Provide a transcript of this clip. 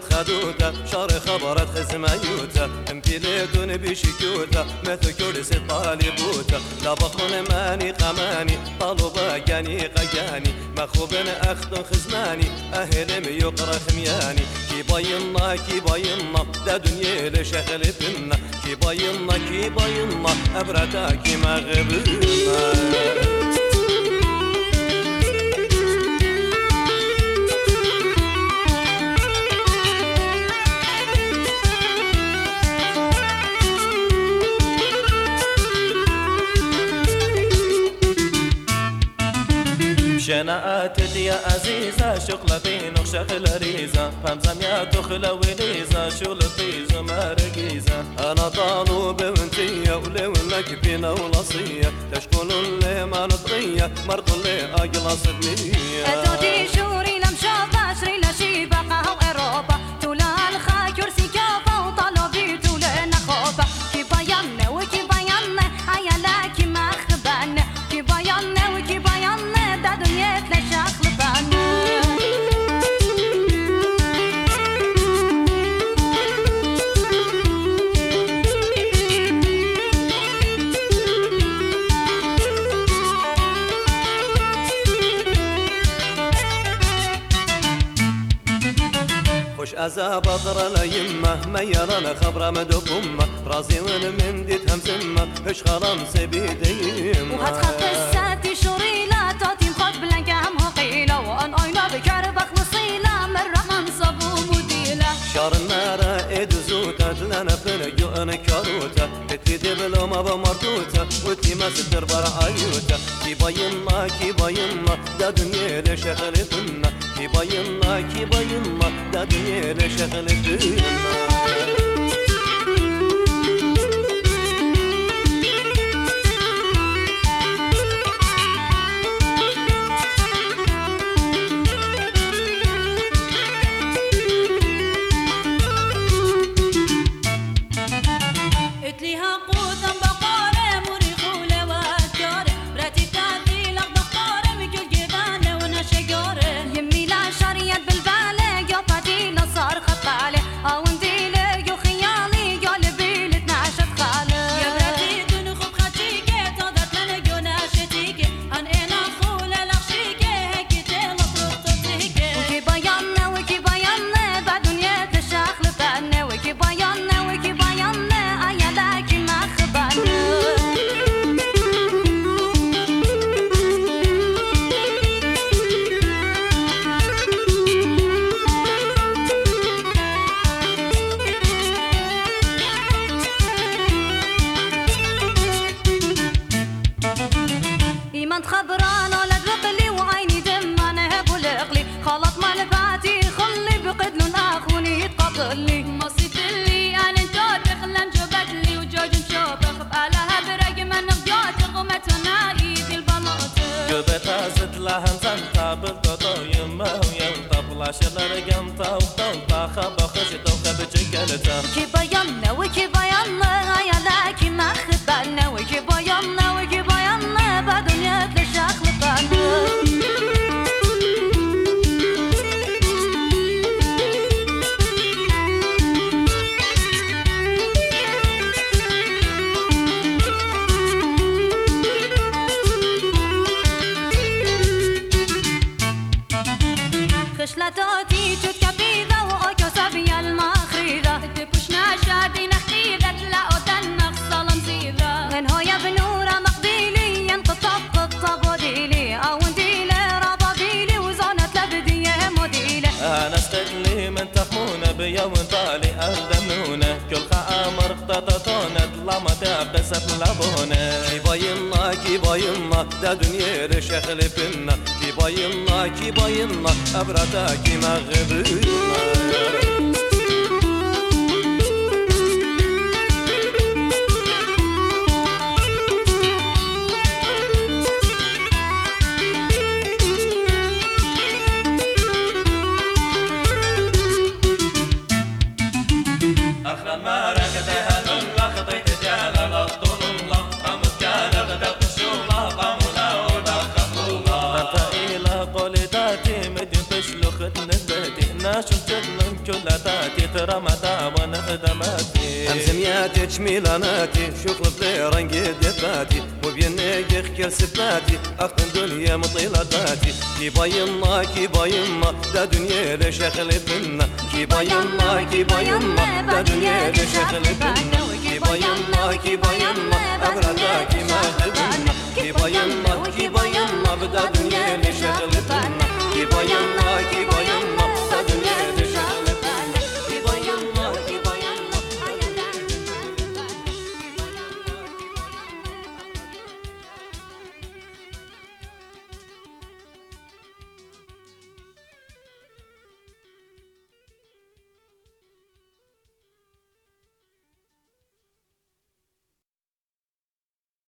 خدوتا شار خبرت خزميوتا امتليتون بشكوتا مثل كرس الطالبوتا لا بطن ماني قماني طلبا جاني قجاني مخوبن أخت خزماني أهلم يقرأ خمياني كي باينا دا دنيا لشغلتنا كي باينا أبرتا كي مغبنا شناعات يا عزيزة شغلتين وشغل ريزة فمزم يا تخلى وليزة شغلتي زمار رقيزة أنا طالب بنتية ولو لك بينا ولصية تشكون اللي ما نطرية مرض اللي أجل صدنية أتوتي شوري لم شاف عشري لشي بقى وإروبا تولا الخا كرسي كافة وطلبي تولا نخوبة كي بيانا وكي بيانا عيالا كي ما خبانا كي بيانا وكي بيانا دا دنيا تلاشا خلبانا خوش أزا بطر ليمة ميرنا خبر مدوب أمة رازي من ديت همزمة هش خرام سبيديم وهتخط الساتي شوريلا تعطي مخط بلنكام هقيلة وأن أينا بكربخ نصيلة مرة منصب ومديلة شار النار إدو زوتا دلنا فنجو أنا كاروتا اتدي بلوما بمردوتا وتي ما ستر برعايوتا كي باينا دا دنيا لشغلتنا كي باينا دا دنيا لشغلتنا خبران ولد بقلي وعيني دم انا بلقلي خلط ملفاتي خلي بقدلن اخوني يتقبلني مصيت لي انا انت خلن جبت لي وجوج شوبخ بقالها برق من غجات قمتنا ايدي البلاط جبت ازت لها زنتا بالطو يما ويا طبلا شلر قمطا وطلطا خبا خشت وخب جقلتا كي بينا وكي بينا يا لكن ما خبالنا وكي بينا بدنيا تلاشا خلطانا خشلتاتي جود كبيدة وأوكو سابيا المخريدة تبوشنا شادي نخيدة لا أودن نخصل مزيدة من هو يا بنورة مقبيلي ينقطب قطب وديلي أو نديلي ربابيلي وزونة لبدية موديلي أنا استقلي من تخمونة بيا وانطالي أهدمونة كل خامر اختططونة لما تقست لبونة كي باينا دا دنيا لشغل بنا كي باينا أبرتا كي مغبنا شفت من كل تاتي ترمدا ونخدماتي أمزمياتي تشميلاناتي شوف لي رنقي دباتي وبيني يخكر سباتي أختن دنيا مطيلاتي كيبا يما كيبا يما دا دنيا ليش خلفنا كيبا يما كيبا يما دا دنيا ليش خلفنا كيبا يما كيبا يما أبرداكي ما خلفنا كيبا يما كيبا يما